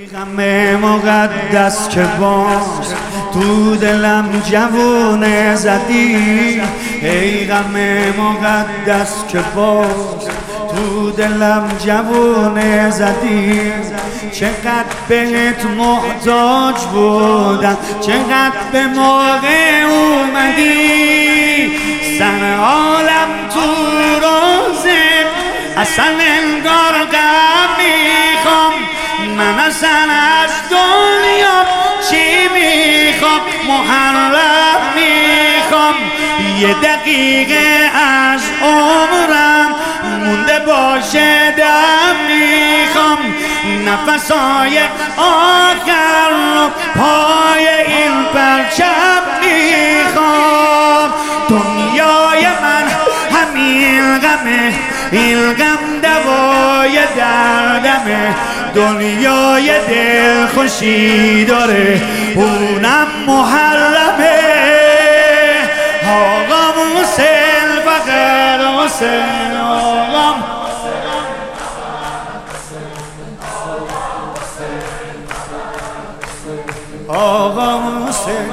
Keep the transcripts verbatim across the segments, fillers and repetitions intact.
غم مقدس که باز تو دلم جوونه زدی، ای غم مقدس که باز تو دلم جوونه زدی. چقدر بهت محتاج بودم، چقدر به موقع اومدی. سر عالم تو روزه اصلا انگار غم میخوام. من اصلا از دنیا چی میخوام؟ محرم میخوام. یه دقیقه از عمرم مونده باشه دم میخوام. نفسای آخر رو پای این پرچم میخوام. دنیای من همین غمه، این غم دوای دردمه. دنیای دل خوشی داره اونم محرمه. آقام حسین فقط حسین، آقام آقام حسین.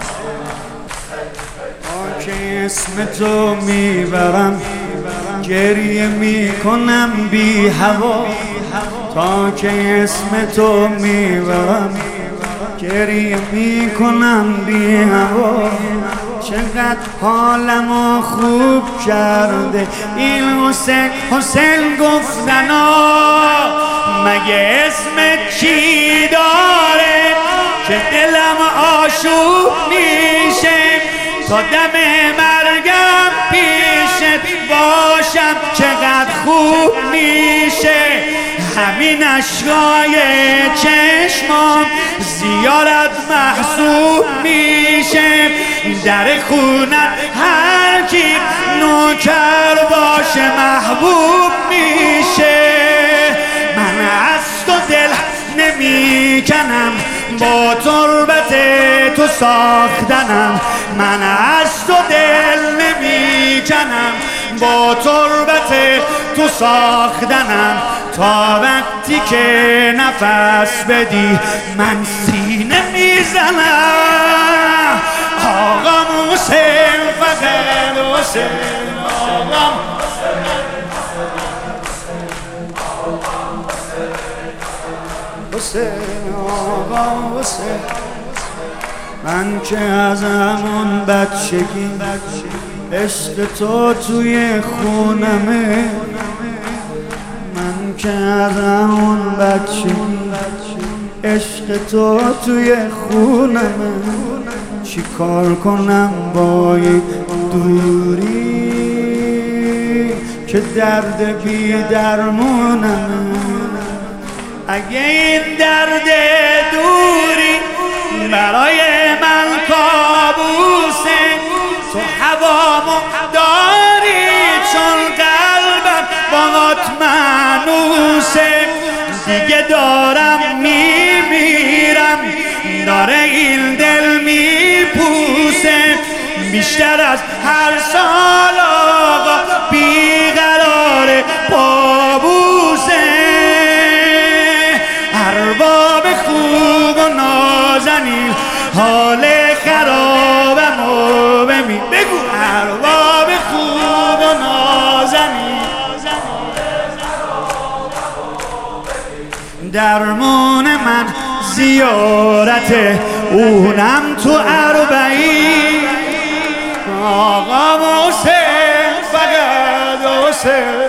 تا که اسم تو میبرم گریه میکنم بی هوا. تا که اسم تو میبرم گریه میکنم بی هوا. چقدر حالمو خوب کرده این حسین حسین گفتنا. مگه اسم چی داره که دلم آشوب میشه؟ تا دم مرگم پیشت باشم چقدر خوب میشه. همین اشکای چشمام زیارت محسوب میشه. در خونت هر کی نوکر باشه محبوب میشه. من از تو دل نمیکنم، با تربت تو ساختنم. من از تو دل نمیکنم، با تربت تو ساختنم. تا وقتی که نفس بدی من سینه میزنم. آقام حسین فقط حسین، آقام حسین، آقام حسین. من که از همون بچگی عشق تو توی خونمه. من که از همون بچگی عشق تو توی خونمه. چی کار کنم با این دوری که درد بی درمونمه؟ اگه این درد دوری برای من کابوسه، تو هوامو داری چون قلبم باهات مانوسه. دیگه دارم میمیرم، داره این دل میپوسه. بیشتر از هر سال آقا بیقرار پابوسه. ارباب خوب و نازنین حال خرابمو ببین. بگو ارباب خوب و نازنین درمون من زیارته اونم تو اربعین. آقا حسین فقط حسین.